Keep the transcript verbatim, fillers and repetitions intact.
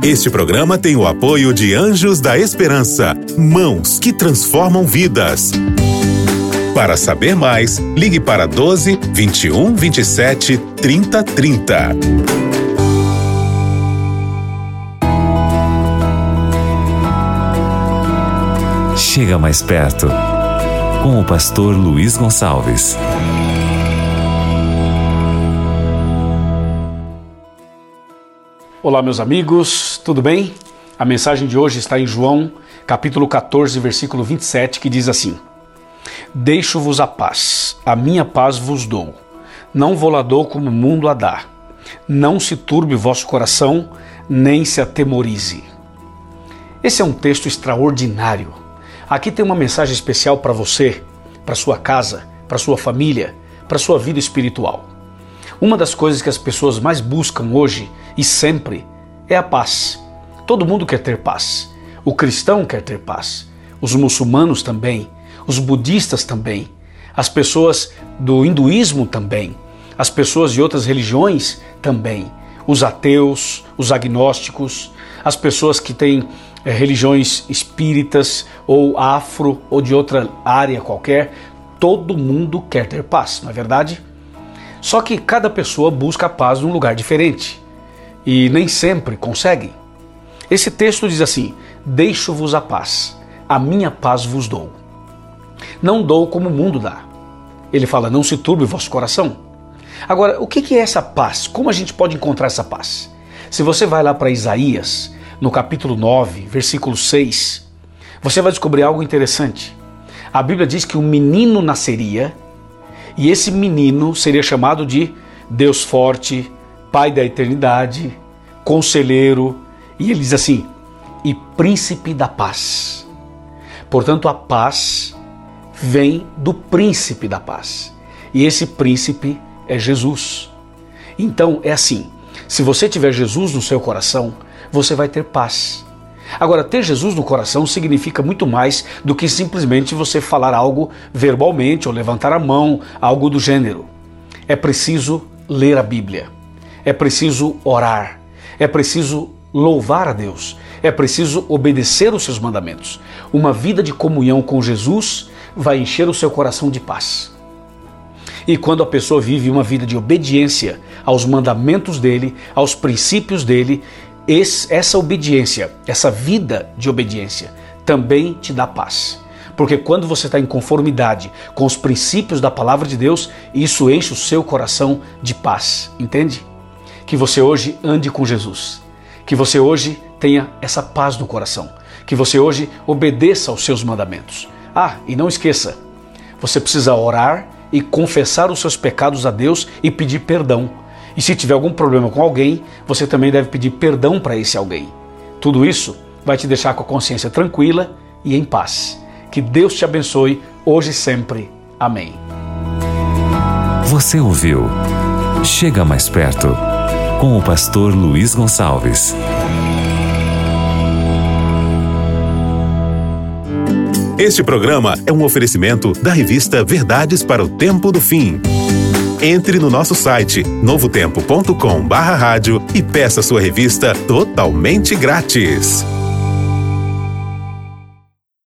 Este programa tem o apoio de Anjos da Esperança, mãos que transformam vidas. Para saber mais, ligue para doze, vinte e um, vinte e sete, trinta, trinta. Chega mais perto, com o pastor Luiz Gonçalves. Olá, meus amigos, tudo bem? A mensagem de hoje está em João, capítulo quatorze, versículo vinte e sete, que diz assim: Deixo-vos a paz, a minha paz vos dou. Não vou lá dou como o mundo a dá. Não se turbe o vosso coração, nem se atemorize. Esse é um texto extraordinário. Aqui tem uma mensagem especial para você, para sua casa, para sua família, para sua vida espiritual. Uma das coisas que as pessoas mais buscam hoje e sempre é a paz. Todo mundo quer ter paz. O cristão quer ter paz. Os muçulmanos também. Os budistas também. As pessoas do hinduísmo também. As pessoas de outras religiões também. Os ateus, os agnósticos, as pessoas que têm é, religiões espíritas ou afro ou de outra área qualquer. Todo mundo quer ter paz, não é verdade? Só que cada pessoa busca a paz num lugar diferente e nem sempre consegue. Esse texto diz assim: deixo-vos a paz, a minha paz vos dou. Não dou como o mundo dá. Ele fala, não se turbe o vosso coração. Agora, o que é essa paz? Como a gente pode encontrar essa paz? Se você vai lá para Isaías, no capítulo nove, versículo seis, você vai descobrir algo interessante. A Bíblia diz que um menino nasceria, e esse menino seria chamado de Deus forte, Pai da eternidade, Conselheiro, e ele diz assim, e Príncipe da paz. Portanto, a paz vem do Príncipe da paz. E esse Príncipe é Jesus. Então, é assim, se você tiver Jesus no seu coração, você vai ter paz. Agora, ter Jesus no coração significa muito mais do que simplesmente você falar algo verbalmente ou levantar a mão, algo do gênero. É preciso ler a Bíblia, é preciso orar, é preciso louvar a Deus, é preciso obedecer os seus mandamentos. Uma vida de comunhão com Jesus vai encher o seu coração de paz. E quando a pessoa vive uma vida de obediência aos mandamentos dele, aos princípios dele, Esse, essa obediência, essa vida de obediência também te dá paz. Porque quando você está em conformidade com os princípios da palavra de Deus, isso enche o seu coração de paz, entende? Que você hoje ande com Jesus, que você hoje tenha essa paz no coração, que você hoje obedeça aos seus mandamentos. Ah, e não esqueça, você precisa orar e confessar os seus pecados a Deus e pedir perdão. E se tiver algum problema com alguém, você também deve pedir perdão para esse alguém. Tudo isso vai te deixar com a consciência tranquila e em paz. Que Deus te abençoe hoje e sempre. Amém. Você ouviu Chega Mais Perto, com o pastor Luiz Gonçalves. Este programa é um oferecimento da revista Verdades para o Tempo do Fim. Entre no nosso site novo tempo ponto com barra rádio e peça sua revista totalmente grátis.